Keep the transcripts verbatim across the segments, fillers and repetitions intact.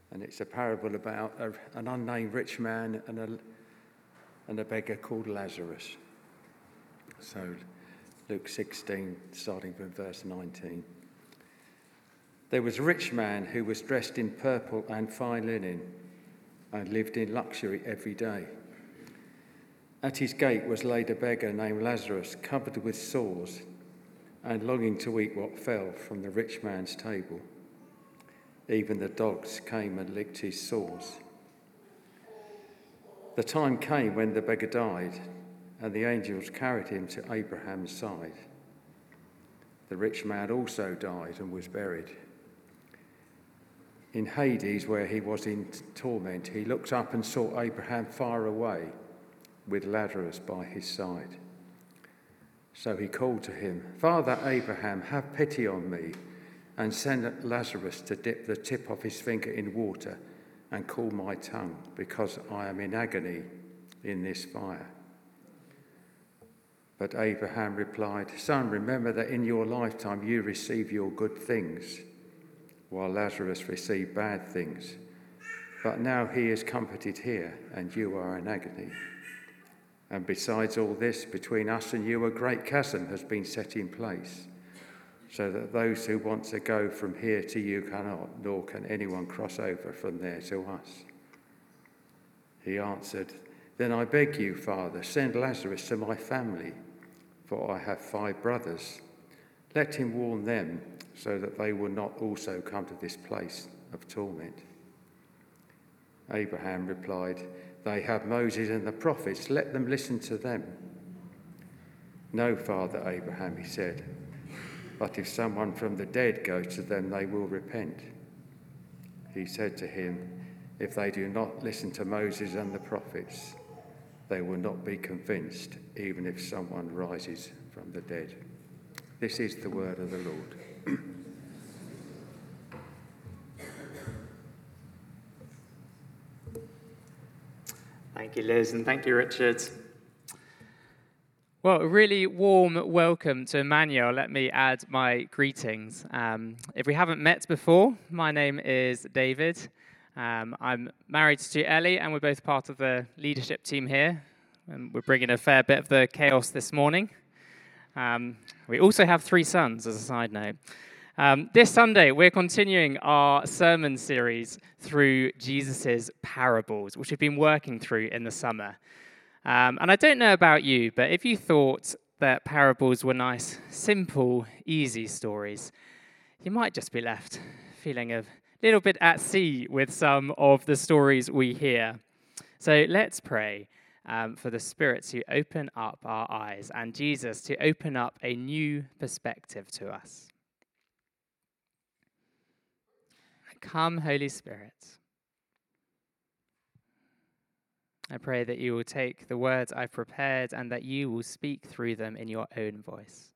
And it's a parable about a, an unnamed rich man and a, and a beggar called Lazarus. So Luke sixteen, starting from verse nineteen. There was a rich man who was dressed in purple and fine linen and lived in luxury every day. At his gate was laid a beggar named Lazarus, covered with sores and longing to eat what fell from the rich man's table. Even the dogs came and licked his sores. The time came when the beggar died, and the angels carried him to Abraham's side. The rich man also died and was buried. In Hades, where he was in torment, he looked up and saw Abraham far away, with Lazarus by his side. So he called to him, "Father Abraham, have pity on me, and send Lazarus to dip the tip of his finger in water and cool my tongue, because I am in agony in this fire." But Abraham replied, "Son, remember that in your lifetime you receive your good things, while Lazarus received bad things. But now he is comforted here, and you are in agony. And besides all this, between us and you a great chasm has been set in place, so that those who want to go from here to you cannot, nor can anyone cross over from there to us." He answered, "Then I beg you, Father, send Lazarus to my family, for I have five brothers. Let him warn them, so that they will not also come to this place of torment." Abraham replied, "They have Moses and the prophets, let them listen to them." "No, Father Abraham," he said, "but if someone from the dead goes to them, they will repent." He said to him, "If they do not listen to Moses and the prophets, they will not be convinced, even if someone rises from the dead." This is the word of the Lord. Thank you, Liz, and thank you, Richard. Well, a really warm welcome to Emmanuel. Let me add my greetings. Um, if we haven't met before, my name is David. Um, I'm married to Ellie, and we're both part of the leadership team here. And we're bringing a fair bit of the chaos this morning. Um, we also have three sons, as a side note. Um, this Sunday, we're continuing our sermon series through Jesus' parables, which we've been working through in the summer. Um, and I don't know about you, but if you thought that parables were nice, simple, easy stories, you might just be left feeling a little bit at sea with some of the stories we hear. So let's pray um, for the Spirit to open up our eyes and Jesus to open up a new perspective to us. Come, Holy Spirit. I pray that you will take the words I've prepared and that you will speak through them in your own voice.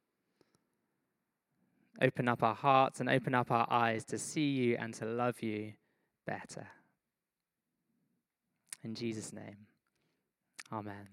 Open up our hearts and open up our eyes to see you and to love you better. In Jesus' name, amen.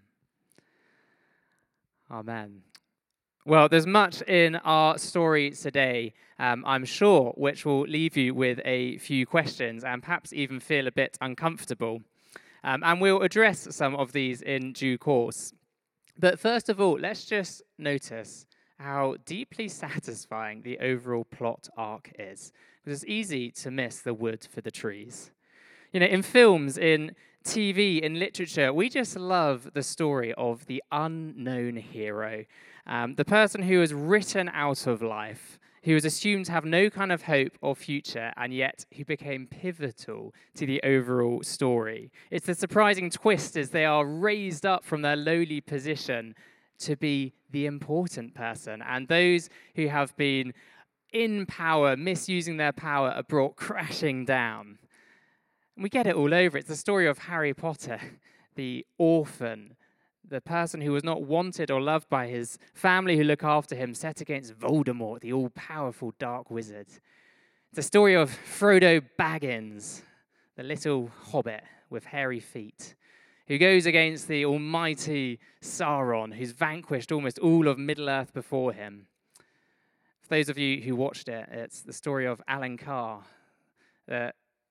Amen. Well, there's much in our story today, um, I'm sure, which will leave you with a few questions and perhaps even feel a bit uncomfortable. Um, and we'll address some of these in due course. But first of all, let's just notice how deeply satisfying the overall plot arc is. Because it's easy to miss the wood for the trees. You know, in films, in T V, in literature, we just love the story of the unknown hero. Um, the person who is written out of life, who is assumed to have no kind of hope or future, and yet who became pivotal to the overall story. It's the surprising twist as they are raised up from their lowly position to be the important person, and those who have been in power, misusing their power, are brought crashing down. And we get it all over. It's the story of Harry Potter, the orphan, the person who was not wanted or loved by his family who look after him, set against Voldemort, the all-powerful dark wizard. It's the story of Frodo Baggins, the little hobbit with hairy feet, who goes against the almighty Sauron, who's vanquished almost all of Middle-earth before him. For those of you who watched it, it's the story of Alan Carr, the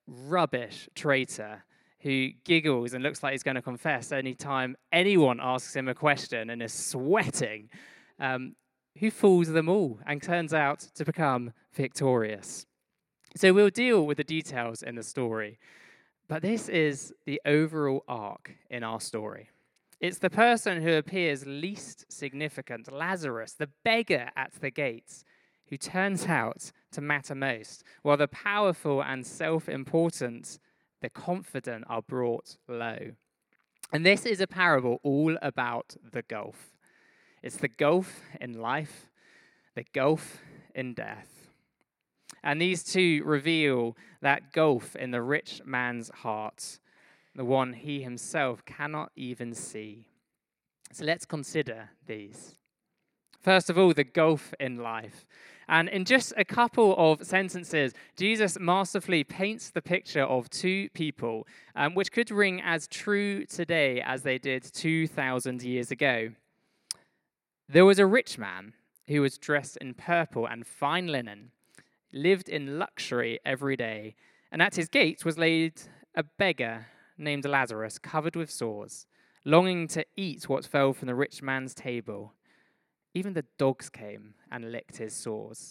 rubbish traitor who giggles and looks like he's going to confess any time anyone asks him a question and is sweating, um, who fools them all and turns out to become victorious. So we'll deal with the details in the story, but this is the overall arc in our story. It's the person who appears least significant, Lazarus, the beggar at the gates, who turns out to matter most, while the powerful and self-important, the confident, are brought low. And this is a parable all about the gulf. It's the gulf in life, the gulf in death. And these two reveal that gulf in the rich man's heart, the one he himself cannot even see. So let's consider these. First of all, the gulf in life. And in just a couple of sentences, Jesus masterfully paints the picture of two people, um, which could ring as true today as they did two thousand years ago. There was a rich man who was dressed in purple and fine linen, lived in luxury every day, and at his gate was laid a beggar named Lazarus, covered with sores, longing to eat what fell from the rich man's table. Even the dogs came and licked his sores.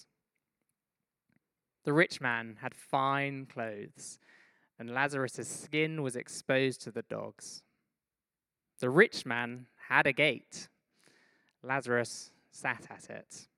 The rich man had fine clothes, and Lazarus' skin was exposed to the dogs. The rich man had a gate. Lazarus sat at it.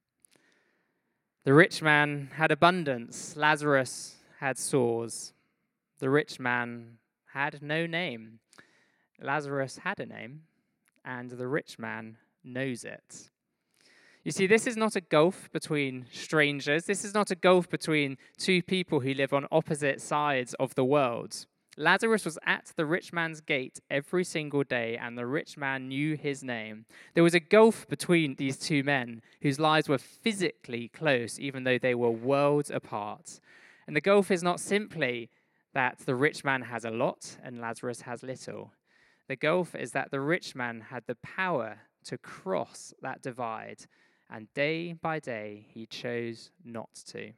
The rich man had abundance. Lazarus had sores. The rich man had no name. Lazarus had a name, and the rich man knows it. You see, this is not a gulf between strangers. This is not a gulf between two people who live on opposite sides of the world. Lazarus was at the rich man's gate every single day, and the rich man knew his name. There was a gulf between these two men whose lives were physically close, even though they were worlds apart. And the gulf is not simply that the rich man has a lot and Lazarus has little. The gulf is that the rich man had the power to cross that divide, and day by day he chose not to.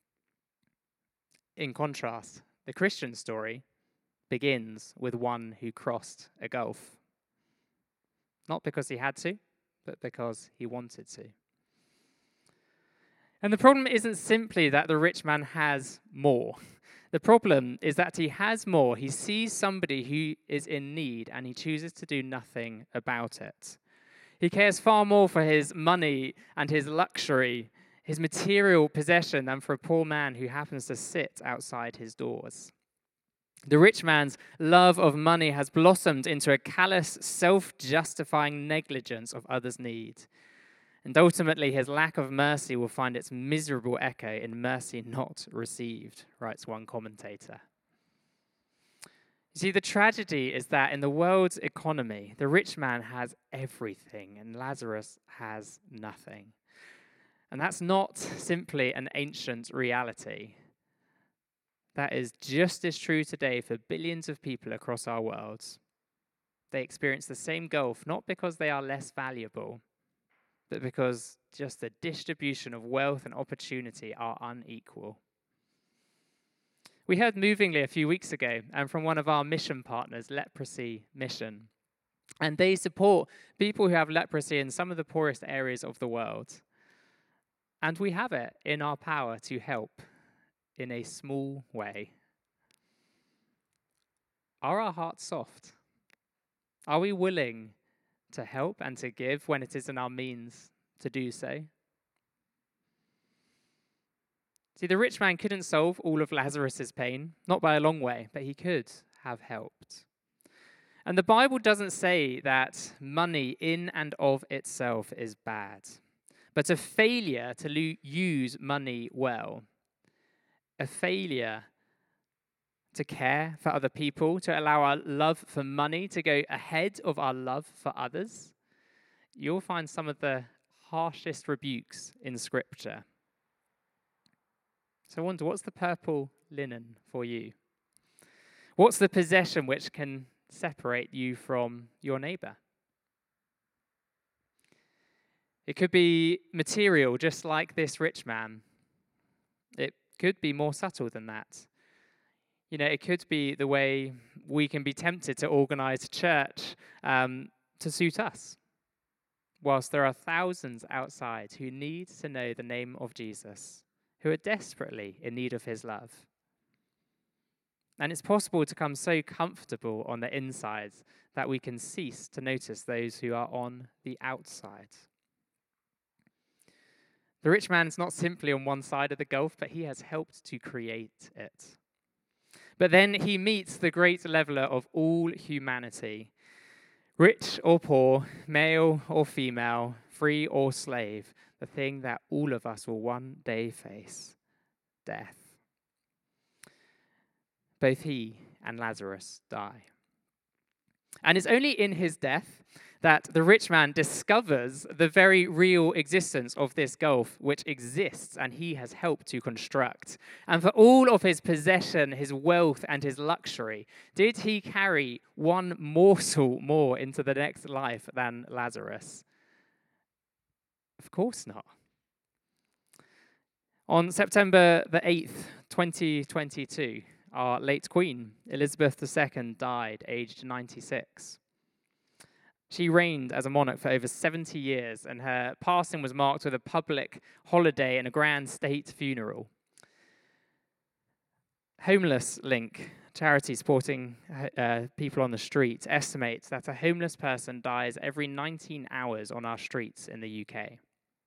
In contrast, the Christian story begins with one who crossed a gulf. Not because he had to, but because he wanted to. And the problem isn't simply that the rich man has more. The problem is that he has more. He sees somebody who is in need and he chooses to do nothing about it. He cares far more for his money and his luxury, his material possession, than for a poor man who happens to sit outside his doors. The rich man's love of money has blossomed into a callous, self-justifying negligence of others' need. And ultimately, his lack of mercy will find its miserable echo in mercy not received, writes one commentator. You see, the tragedy is that in the world's economy, the rich man has everything and Lazarus has nothing. And that's not simply an ancient reality. That is just as true today for billions of people across our world. They experience the same gulf, not because they are less valuable, but because just the distribution of wealth and opportunity are unequal. We heard movingly a few weeks ago, and from one of our mission partners, Leprosy Mission. And they support people who have leprosy in some of the poorest areas of the world. And we have it in our power to help in a small way. Are our hearts soft? Are we willing to help and to give when it is in our means to do so? See, the rich man couldn't solve all of Lazarus's pain, not by a long way, but he could have helped. And the Bible doesn't say that money in and of itself is bad, but a failure to lo- use money well, a failure to care for other people, to allow our love for money to go ahead of our love for others, you'll find some of the harshest rebukes in Scripture. So I wonder, what's the purple linen for you? What's the possession which can separate you from your neighbor? It could be material, just like this rich man. It could be more subtle than that. You know, it could be the way we can be tempted to organize church um, to suit us, whilst there are thousands outside who need to know the name of Jesus, who are desperately in need of his love. And it's possible to become so comfortable on the inside that we can cease to notice those who are on the outside. The rich man is not simply on one side of the gulf, but he has helped to create it. But then he meets the great leveler of all humanity, rich or poor, male or female, free or slave, the thing that all of us will one day face, death. Both he and Lazarus die. And it's only in his death that the rich man discovers the very real existence of this gulf, which exists and he has helped to construct. And for all of his possession, his wealth, and his luxury, did he carry one morsel more into the next life than Lazarus? Of course not. On September the eighth, twenty twenty-two, our late Queen, Elizabeth the Second, died aged ninety-six. She reigned as a monarch for over seventy years, and her passing was marked with a public holiday and a grand state funeral. Homeless Link, charity supporting uh, people on the street, estimates that a homeless person dies every nineteen hours on our streets in the U K.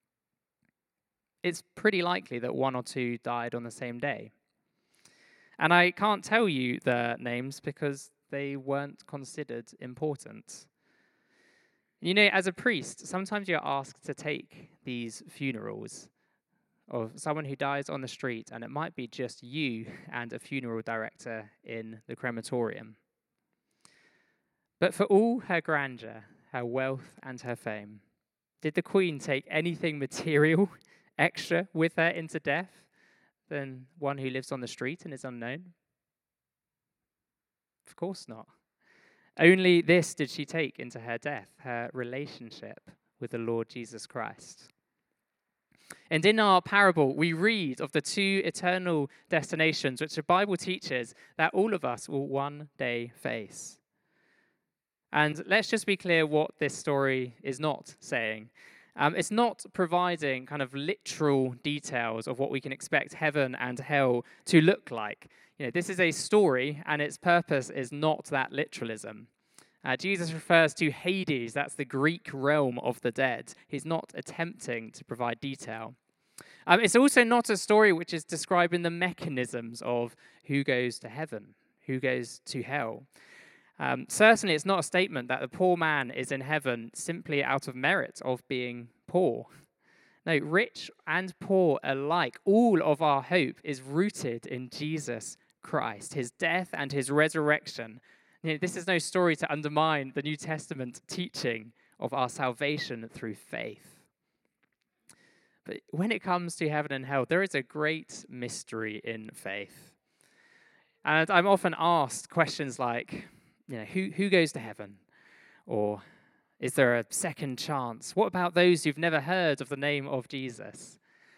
It's pretty likely that one or two died on the same day. And I can't tell you their names because they weren't considered important. You know, as a priest, sometimes you're asked to take these funerals of someone who dies on the street, and it might be just you and a funeral director in the crematorium. But for all her grandeur, her wealth, and her fame, did the Queen take anything material extra with her into death than one who lives on the street and is unknown? Of course not. Only this did she take into her death, her relationship with the Lord Jesus Christ. And in our parable, we read of the two eternal destinations which the Bible teaches that all of us will one day face. And let's just be clear what this story is not saying. Um, it's not providing kind of literal details of what we can expect heaven and hell to look like. You know, this is a story, and its purpose is not that literalism. Uh, Jesus refers to Hades, that's the Greek realm of the dead. He's not attempting to provide detail. Um, it's also not a story which is describing the mechanisms of who goes to heaven, who goes to hell. Um, certainly, it's not a statement that the poor man is in heaven simply out of merit of being poor. No, rich and poor alike, all of our hope is rooted in Jesus Christ, his death and his resurrection. You know, this is no story to undermine the New Testament teaching of our salvation through faith. But when it comes to heaven and hell, there is a great mystery in faith. And I'm often asked questions like, you know, who, who goes to heaven? Or is there a second chance? What about those who've never heard of the name of Jesus?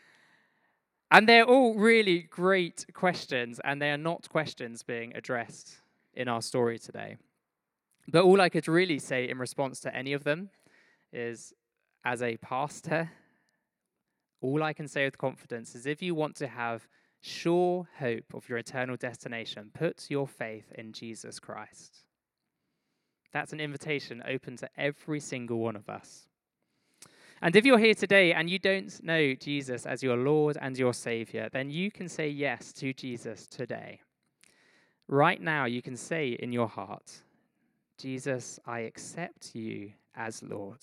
And they're all really great questions, and they are not questions being addressed in our story today. But all I could really say in response to any of them is, as a pastor, all I can say with confidence is if you want to have sure hope of your eternal destination, put your faith in Jesus Christ. That's an invitation open to every single one of us. And if you're here today and you don't know Jesus as your Lord and your Savior, then you can say yes to Jesus today. Right now, you can say in your heart, Jesus, I accept you as Lord.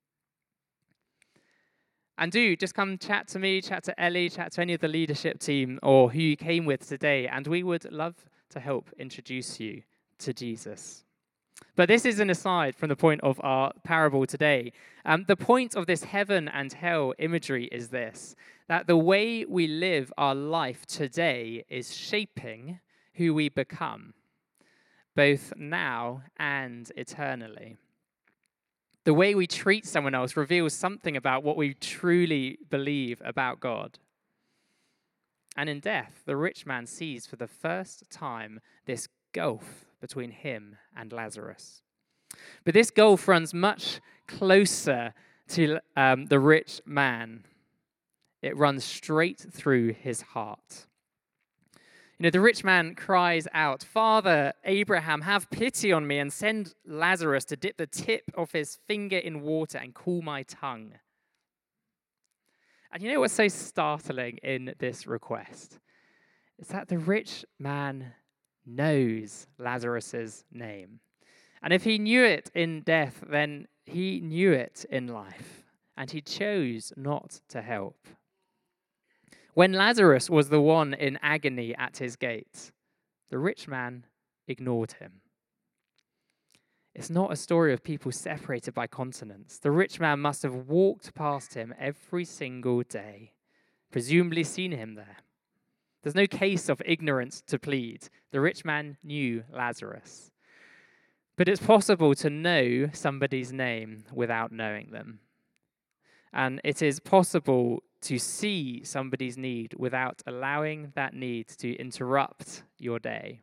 And do just come chat to me, chat to Ellie, chat to any of the leadership team or who you came with today, and we would love to help introduce you to Jesus. But this is an aside from the point of our parable today. Um, the point of this heaven and hell imagery is this, that the way we live our life today is shaping who we become, both now and eternally. The way we treat someone else reveals something about what we truly believe about God. And in death, the rich man sees for the first time this gulf between him and Lazarus. But this gulf runs much closer to um, the rich man. It runs straight through his heart. You know, the rich man cries out, "Father, Abraham, have pity on me and send Lazarus to dip the tip of his finger in water and cool my tongue." And you know what's so startling in this request? It's that the rich man knows Lazarus's name. And if he knew it in death, then he knew it in life, and he chose not to help. When Lazarus was the one in agony at his gate, the rich man ignored him. It's not a story of people separated by continents. The rich man must have walked past him every single day, presumably seen him there. There's no case of ignorance to plead. The rich man knew Lazarus. But it's possible to know somebody's name without knowing them. And it is possible to see somebody's need without allowing that need to interrupt your day.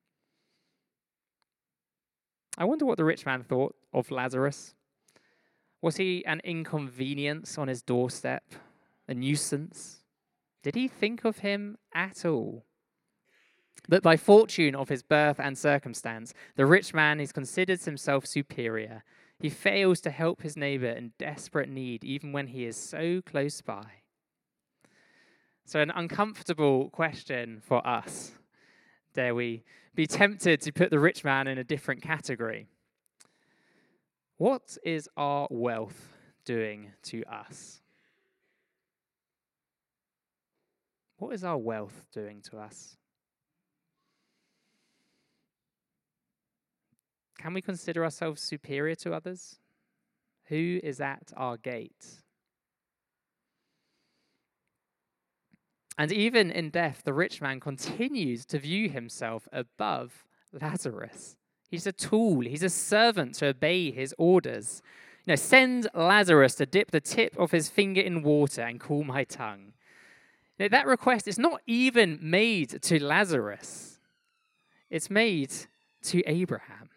I wonder what the rich man thought of Lazarus. Was he an inconvenience on his doorstep? A nuisance? Did he think of him at all? But by fortune of his birth and circumstance, the rich man is considered himself superior. He fails to help his neighbor in desperate need, even when he is so close by. So an uncomfortable question for us. Dare we be tempted to put the rich man in a different category? What is our wealth doing to us? What is our wealth doing to us? Can we consider ourselves superior to others? Who is at our gate? And even in death, the rich man continues to view himself above Lazarus. He's a tool. He's a servant to obey his orders. You know, send Lazarus to dip the tip of his finger in water and cool my tongue. You know, that request is not even made to Lazarus. It's made to Abraham.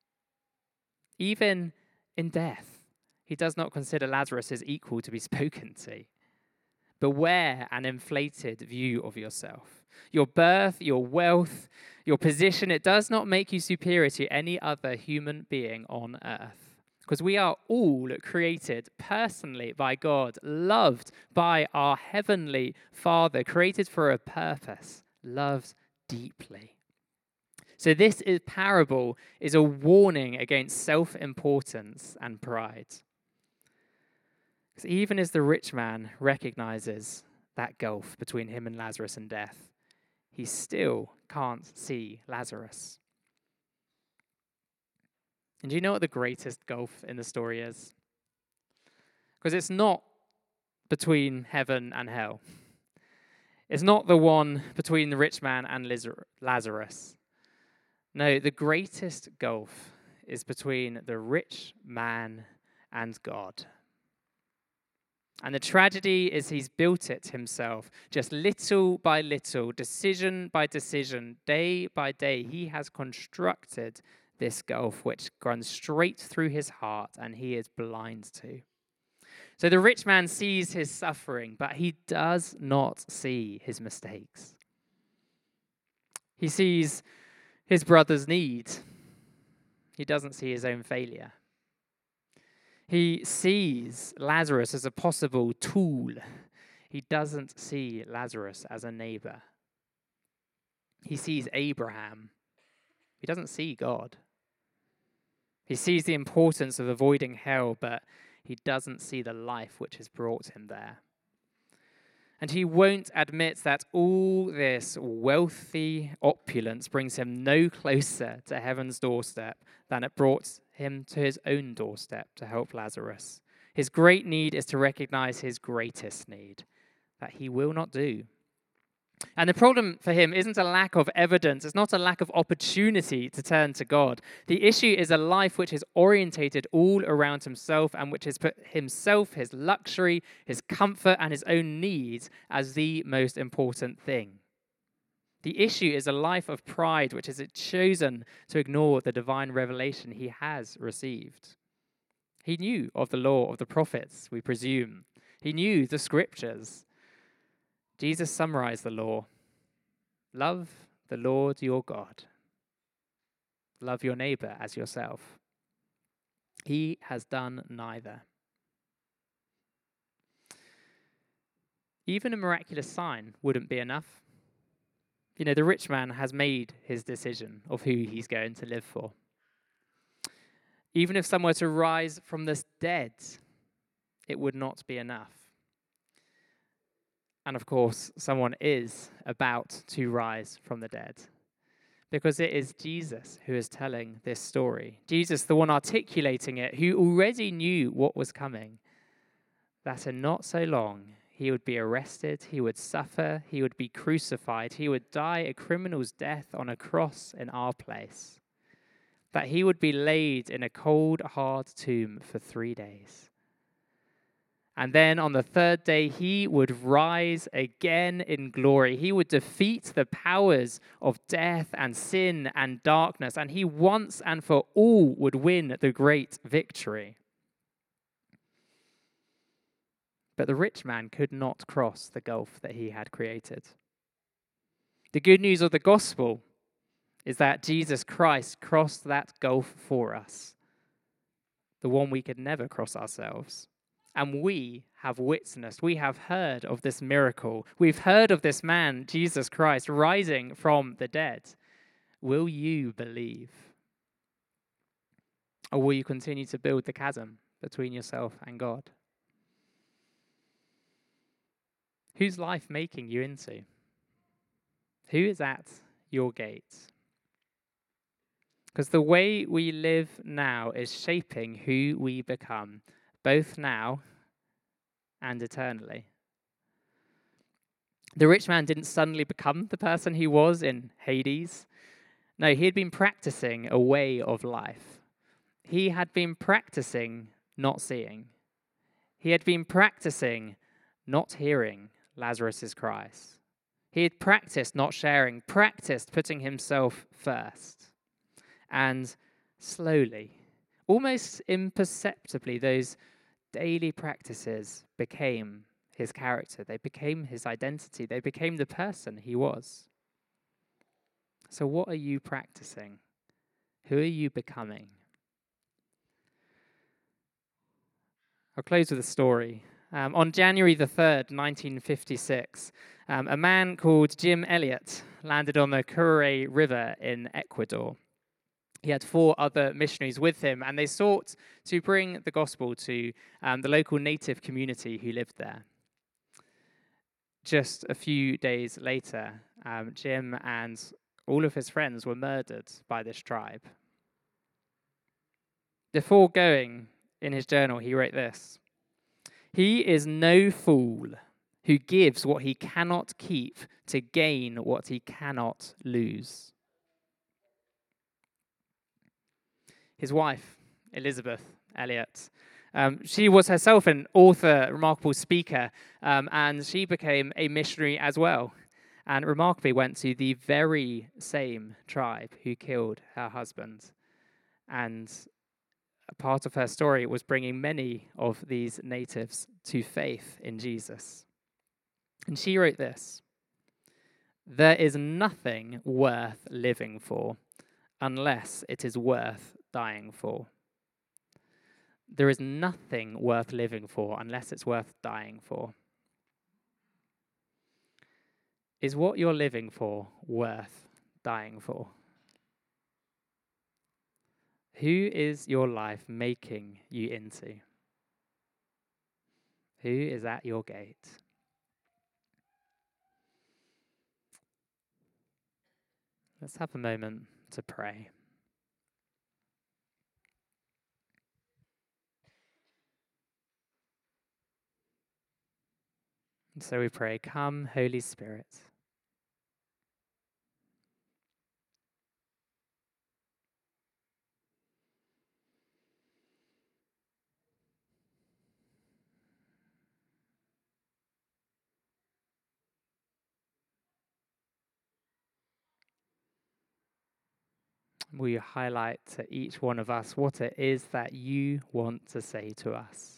Even in death, he does not consider Lazarus as equal to be spoken to. Beware an inflated view of yourself. Your birth, your wealth, your position, it does not make you superior to any other human being on earth. Because we are all created personally by God, loved by our heavenly Father, created for a purpose, loved deeply. So this is, parable is a warning against self-importance and pride. Because even as the rich man recognizes that gulf between him and Lazarus and death, he still can't see Lazarus. And do you know what the greatest gulf in the story is? Because it's not between heaven and hell. It's not the one between the rich man and Lazarus. No, the greatest gulf is between the rich man and God. And the tragedy is he's built it himself, just little by little, decision by decision, day by day. He has constructed this gulf which runs straight through his heart and he is blind to. So the rich man sees his suffering, but he does not see his mistakes. He sees his brother's need. He doesn't see his own failure. He sees Lazarus as a possible tool. He doesn't see Lazarus as a neighbor. He sees Abraham. He doesn't see God. He sees the importance of avoiding hell, but he doesn't see the life which has brought him there. And he won't admit that all this wealthy opulence brings him no closer to heaven's doorstep than it brought him to his own doorstep to help Lazarus. His great need is to recognize his greatest need, that he will not do. And the problem for him isn't a lack of evidence, it's not a lack of opportunity to turn to God. The issue is a life which is orientated all around himself and which has put himself, his luxury, his comfort, and his own needs as the most important thing. The issue is a life of pride which has chosen to ignore the divine revelation he has received. He knew of the law of the prophets, we presume. He knew the scriptures. Jesus summarized the law. Love the Lord your God. Love your neighbor as yourself. He has done neither. Even a miraculous sign wouldn't be enough. You know, the rich man has made his decision of who he's going to live for. Even if someone were to rise from the dead, it would not be enough. And of course, someone is about to rise from the dead, because it is Jesus who is telling this story. Jesus, the one articulating it, who already knew what was coming, that in not so long he would be arrested, he would suffer, he would be crucified, he would die a criminal's death on a cross in our place, that he would be laid in a cold, hard tomb for three days. And then on the third day, he would rise again in glory. He would defeat the powers of death and sin and darkness, and he once and for all would win the great victory. But the rich man could not cross the gulf that he had created. The good news of the gospel is that Jesus Christ crossed that gulf for us, the one we could never cross ourselves. And we have witnessed, we have heard of this miracle. We've heard of this man, Jesus Christ, rising from the dead. Will you believe? Or will you continue to build the chasm between yourself and God? Whose life making you into? Who is at your gate? Because the way we live now is shaping who we become, both now and eternally. The rich man didn't suddenly become the person he was in Hades. No, he had been practicing a way of life. He had been practicing not seeing. He had been practicing not hearing Lazarus's cries. He had practiced not sharing, practiced putting himself first. And slowly, almost imperceptibly, those daily practices became his character. They became his identity. They became the person he was. So what are you practicing? Who are you becoming? I'll close with a story. Um, on January the third, nineteen fifty-six, um, a man called Jim Elliot landed on the Curare River in Ecuador. He had four other missionaries with him, and they sought to bring the gospel to um, the local native community who lived there. Just a few days later, um, Jim and all of his friends were murdered by this tribe. Before going, in his journal, he wrote this: "He is no fool who gives what he cannot keep to gain what he cannot lose." His wife, Elizabeth Elliot, um, she was herself an author, remarkable speaker, um, and she became a missionary as well, and remarkably went to the very same tribe who killed her husband. And a part of her story was bringing many of these natives to faith in Jesus. And she wrote this: "There is nothing worth living for unless it is worth dying for." There is nothing worth living for unless it's worth dying for. Is what you're living for worth dying for? Who is your life making you into? Who is at your gate? Let's have a moment to pray. And so we pray, come, Holy Spirit. Will you highlight to each one of us what it is that you want to say to us?